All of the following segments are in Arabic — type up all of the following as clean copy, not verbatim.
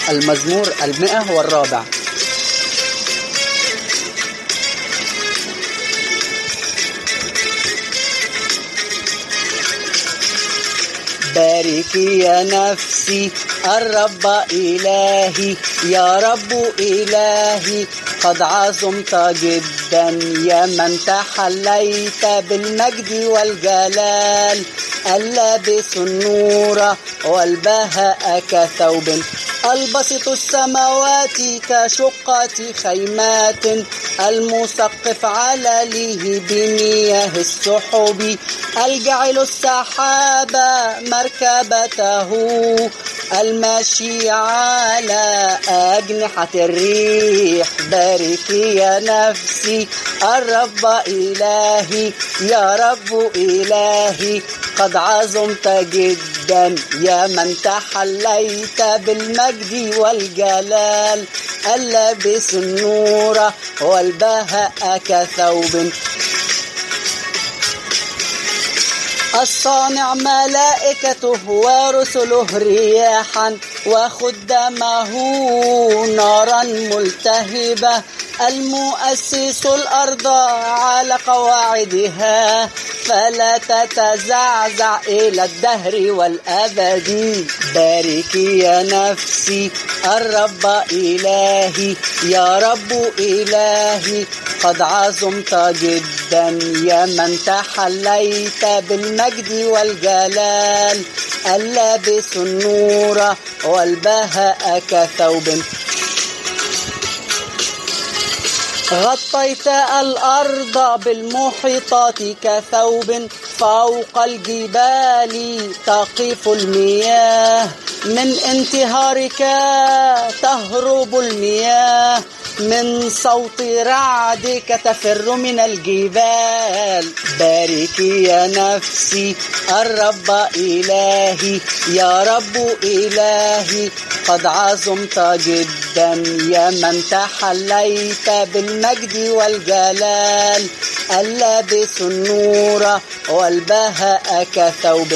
المزمور 104. باركي يا نفسي الرب إلهي، يا رب إلهي قد عظمت جدا، يا من تحليت بالمجد والجلال، اللابس النور والبهاء كثوب، البسط السماوات كشقة خيمات، المسقف عليه بمياه السحب، الجعل السحاب مركبته، الماشي على أجنحة الريح. باركي يا نفسي الرب إلهي، يا رب إلهي قد عظمت جدا، يا من تحليت بالمجد والجلال، اللابس النور والبهاء كثوب، الصانع ملائكته ورسله رياحا، وخدامه نارا ملتهبة، المؤسس الأرض على قواعدها، فلا تتزعزع إلى الدهر والأبد. باركي يا نفسي الرب إلهي، يا رب إلهي قد عظمت جدا، يا من تحليت بالمجد والجلال، اللابس النور والبهاء كثوب، غطيت الأرض بالمحيطات كثوب، فوق الجبال تقف المياه، من انتهارك تهرب المياه، من صوت رعدك تفر من الجبال. باركي يا نفسي الرب إلهي، يا رب إلهي قد عظمت جدا، يا من تحليت بالمجد والجلال، اللابس النور والبهاء كثوب،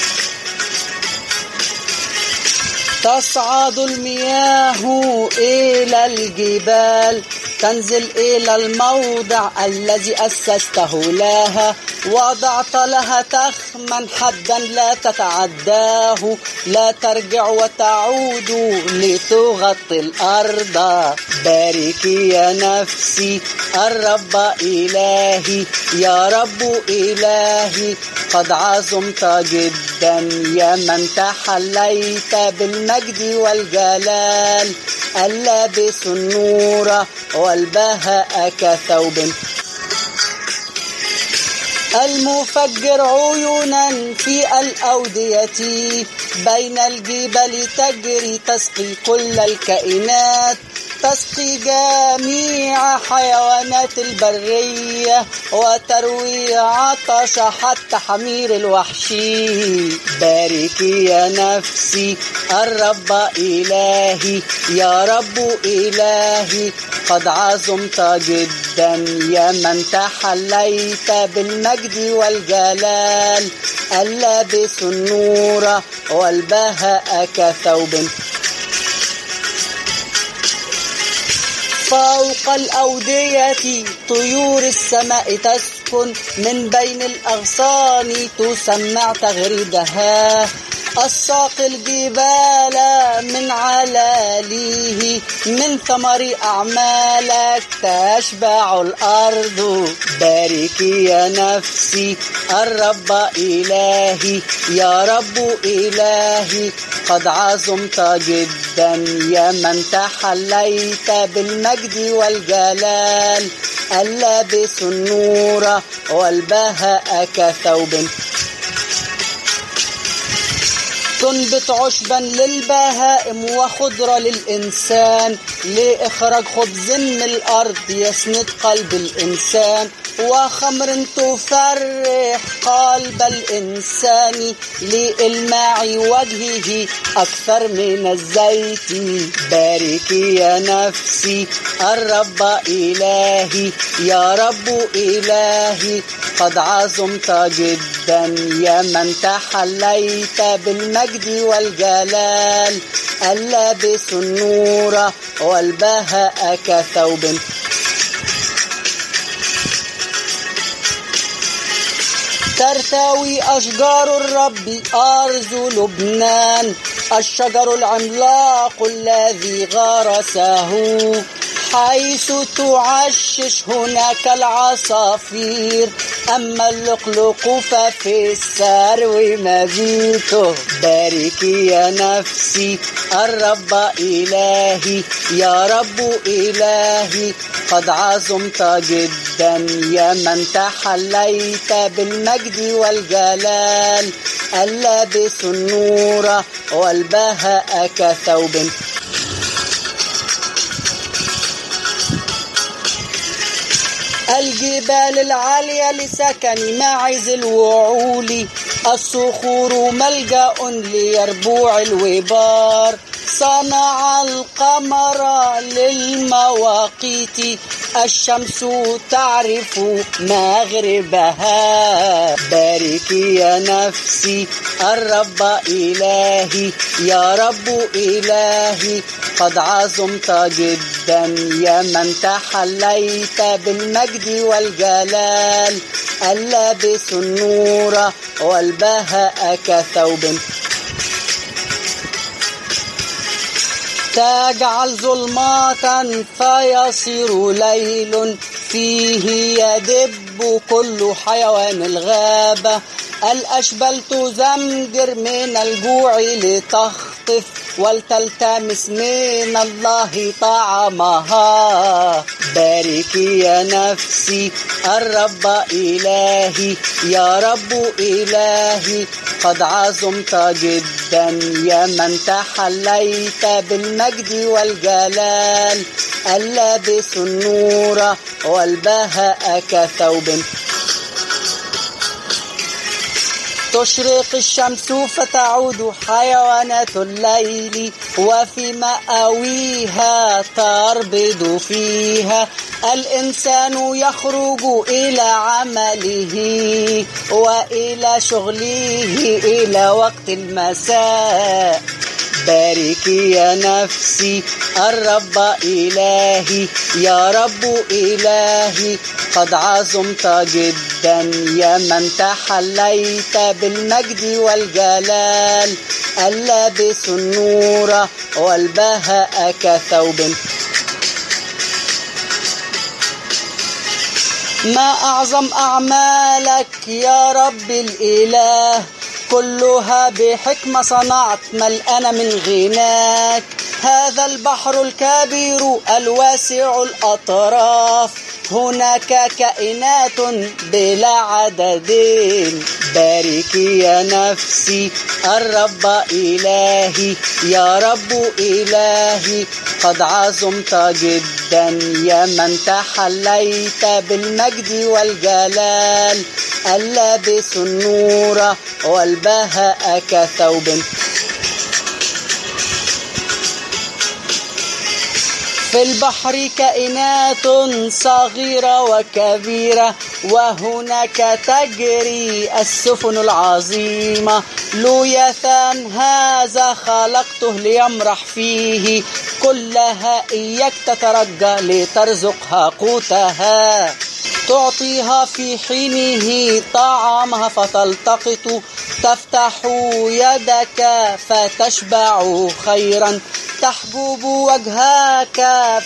تصعد المياه إلى الجبال، تنزل إلى الموضع الذي أسسته لها، وضعت لها تخما حدا لا تتعداه، لا ترجع وتعود لتغطي الأرض. باركي يا نفسي الرب إلهي، يا رب إلهي قد عظمت جدا، يا من تحليت بالمجد والجلال، اللابس النور والبهاء كثوب، المفجر عيونا في الأودية، بين الجبال تجري تسقي كل الكائنات، تسقي جميع حيوانات البرية، وتروي عطش حتى حمير الوحشي. باركي يا نفسي الرب إلهي، يا رب إلهي قد عظمت جدا، يا من تحليت بالمجد والجلال، اللابس النور والبهاء كثوب، فوق الأودية طيور السماء تسكن، من بين الأغصان تسمع تغريدها، الساقي الجبال من علاليه، من ثمر أعمالك تشبع الأرض. باركي يا نفسي الرب إلهي، يا رب إلهي قد عظمت جدا، يا من تحليت بالمجد والجلال، اللابس النور والبهاء كثوب، تنبت عشبا للبهائم وخضرة للإنسان، لإخراج خبز من الأرض يسند قلب الإنسان، وخمر تفرح قلب الإنسان لإلماع وجهه أكثر من الزيت. باركي يا نفسي الرب إلهي، يا رب إلهي قد عظمت جدا، يا من تحليت بالمجد والجلال، اللابس النور والبهاء كثوب. ترتوي أشجار الرب أرز لبنان، الشجر العملاق الذي غرسه، حيث تعشش هناك العصافير، أما اللقلق ففي السرو مبيته. باركي يا نفسي الرب إلهي، يا رب إلهي قد عظمت جدا، يا من تحليت بالمجد والجلال، اللابس النور والبهاء كثوب. الجبال العالية لسكن معز الوعول، الصخور ملجأ ليربوع الوبار، صنع القمر للمواقيت، الشمس تعرف مغربها. باركي يا نفسي الرب إلهي، يا رب إلهي قد عظمت جدا، يا من تحليت بالمجد والجلال، اللابس النور والبهاء كثوب. تجعل ظلمة فيصير ليل، فيه يدب كل حيوان الغابة، الأشبال تزمجر من الجوع لتخطف، ولتلتمس من الله طعامها. باركي يا نفسي الرب إلهي، يا رب إلهي قد عظمت جدا، يا من تحليت بالمجد والجلال، اللابس النور والبهاء كثوب. تشرق الشمس فتعود حيوانات الليل، وفي مأويها تربض فيها، الإنسان يخرج إلى عمله وإلى شغله إلى وقت المساء. باركي يا نفسي الرب إلهي، يا رب إلهي قد عظمت جدا، يا من تحليت بالمجد والجلال، اللابس النور والبهاء كثوب. ما أعظم أعمالك يا رب الإله، كلها بحكمة صنعت ملأنا من غناك، هذا البحر الكبير الواسع الأطراف، هناك كائنات بلا عدد. باركي يا نفسي الرب إلهي، يا رب إلهي قد عظمت جدا، يا من تحليت بالمجد والجلال، اللابس النور والبهاء كثوب. في البحر كائنات صغيرة وكبيرة، وهناك تجري السفن العظيمة، لويثان هذا خلقته ليمرح فيه، كلها إياك تترجى لترزقها قوتها، تعطيها في حينه طعامها فتلتقط، تفتح يدك فتشبع خيرا، تحجب وجهك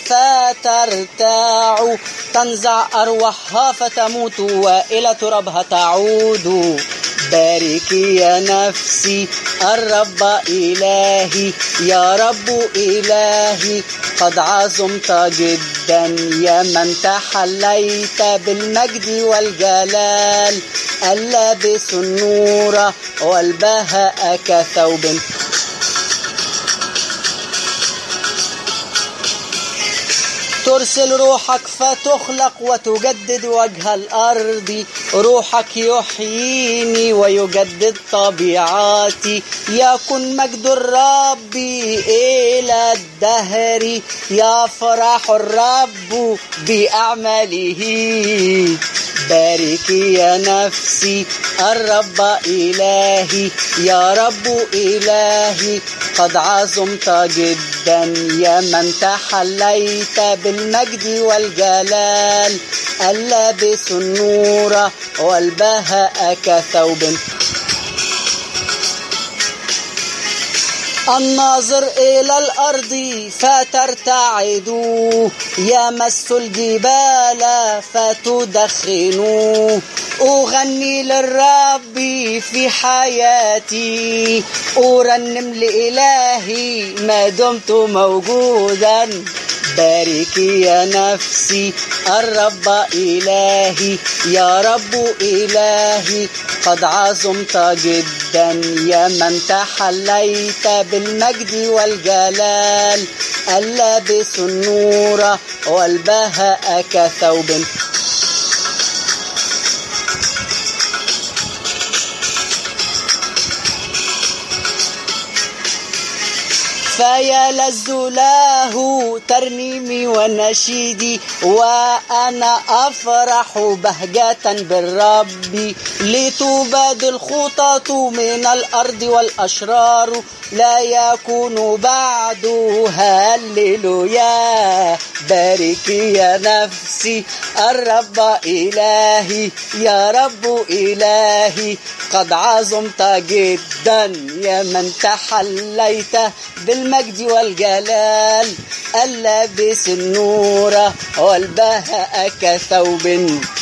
فترتاع، تنزع أرواحها فتموت وإلى ترابها تعود. باركي يا نفسي الرب إلهي، يا رب إلهي قد عظمت جدا، يا من تحليت بالمجد والجلال، اللابس النور والبهاء كثوب. ترسل روحك فتخلق وتجدد وجه الأرض. روحك يحييني ويجدد طبيعاتي. يكن مجد الرب إلى الدهر. يفرح الرب بأعماله. باركي يا نفسي الرب إلهي. يا رب إلهي قد عظمت جدا يا من تحليت بالمجد والجلال. اللابس النور والبهاء كثوب. الناظر إلى الأرض فترتعد. يمس الجبال فتدخن. أغني للرب في حياتي. أرنم لإلهي ما دمت موجودا. باركي يا نفسي الرب إلهي. يا رب إلهي قد عظمت جدا يا من تحليت بالمجد والجلال. اللابس النور والبهاء كثوب. فيلذ له ترنيمي ونشيدي. وأنا أفرح بهجة بالرب. لتباد الخطط من الأرض والأشرار. لا يكون بعد. هللويا. باركي يا نفسي الرب إلهي. يا رب إلهي قد عظمت جدا يا من تحليت بالمجد والجلال. اللابس النور والبهاء كثوب.